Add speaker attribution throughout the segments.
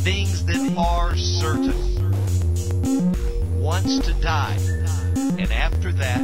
Speaker 1: things that are certain. Once to die, and after that,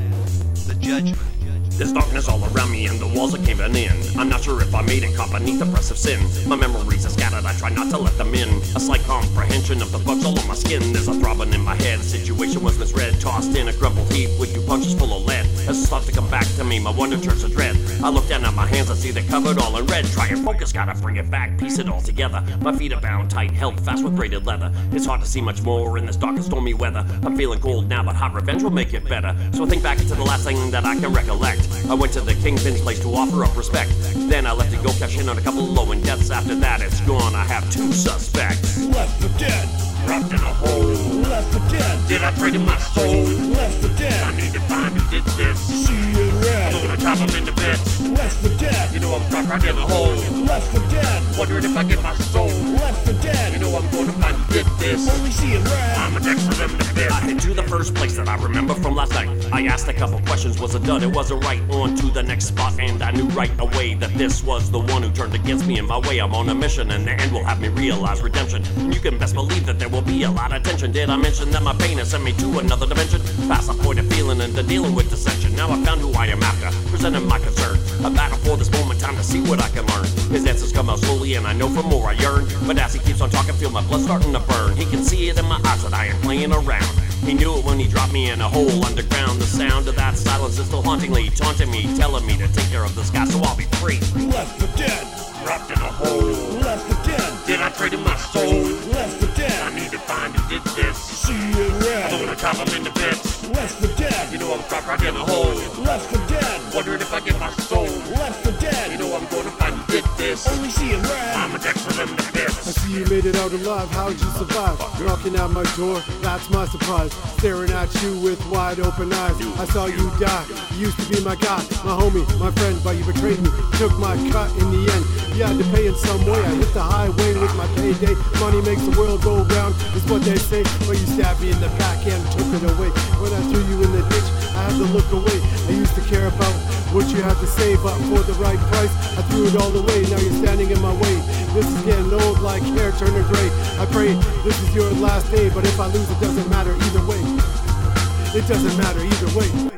Speaker 1: the judgment.
Speaker 2: There's darkness all around me and the walls are caving in. I'm not sure if I made it caught beneath the press of sin. My memories are scattered, I try not to let them in. A slight comprehension of the bugs all on my skin. There's a throbbing in my head, the situation was misread. Tossed in a crumpled heap with 2 punches full of lead. As it starts to come back to me, my wonder turns to dread. I look down at my hands, I see they're covered all in red. Try and focus, gotta bring it back, piece it all together. My feet are bound tight, held fast with braided leather. It's hard to see much more in this dark and stormy weather. I'm feeling cold now, but hot revenge will make it better. So I think back to the last thing that I can recollect. I went to the Kingpin's place to offer up respect. Then I let it go, cash in on a couple of low-end deaths. After that it's gone, I have 2 suspects.
Speaker 3: Left for dead,
Speaker 2: Dropped in a hole.
Speaker 3: left for dead,
Speaker 2: Did I trade in my soul?
Speaker 3: left for
Speaker 2: I
Speaker 3: dead,
Speaker 2: need to find who did this.
Speaker 3: see it
Speaker 2: I'm
Speaker 3: red,
Speaker 2: gonna chop him into bits.
Speaker 3: left for dead,
Speaker 2: You know I'm stuck right in a hole.
Speaker 3: left for dead,
Speaker 2: Wondering if I get my soul.
Speaker 3: left for
Speaker 2: You
Speaker 3: dead,
Speaker 2: know I'm gonna find who did this.
Speaker 3: only see it red.
Speaker 2: I'm an excellent bit. I head to the first place that I remember from last night. I asked a couple questions, was a dud, it wasn't right. On to the next spot, and I knew right away that this was the one who turned against me in my way. I'm on a mission, and the end will have me realize redemption. And you can best believe that there will be a lot of tension. Did I mention that my pain has sent me to another dimension? Past the point of feeling and the dealing with dissension. Now I found who I am after, presenting my concern. A battle for this moment, time to see what I can learn. His answers come out slowly, and I know for more I yearn. But as he keeps on talking, feel my blood starting to burn. He can see it in my eyes that I ain't playing around. He knew it when he dropped me in a hole underground. The sound of that silence is still hauntingly taunting me, telling me to take care of this guy so I'll be free.
Speaker 3: Left for dead,
Speaker 2: Dropped in a hole.
Speaker 3: left for dead,
Speaker 2: Did I trade in my soul?
Speaker 3: left for
Speaker 2: I
Speaker 3: dead,
Speaker 2: need to find who did this.
Speaker 3: see it
Speaker 2: I'm
Speaker 3: red,
Speaker 2: gonna chop him into bits.
Speaker 3: left for dead,
Speaker 2: You know I'm stuck right in a hole.
Speaker 3: left for dead,
Speaker 2: Wondering if I get my soul.
Speaker 3: left for
Speaker 2: You
Speaker 3: dead,
Speaker 2: know I'm gonna find who did this.
Speaker 3: only see it red.
Speaker 2: I'm an excellent
Speaker 4: I
Speaker 2: bits.
Speaker 4: see you made it out alive, how'd you survive? Knocking at my door, that's my surprise. Staring at you with wide open eyes. I saw you die, you used to be my guy, my homie, my friend, but you betrayed me. Took my cut in the end, you had to pay in some way. I hit the highway with my payday. Money makes the world go round, is what they say. But you stabbed me in the back and took it away. When I threw you in the ditch, I had to look away. I used to care about what you had to say, but for the right price, I threw it all away. Now you're standing in my way. This is getting old like hair turning gray. I pray this is your last day, but if I lose, it doesn't matter either way. It doesn't matter either way.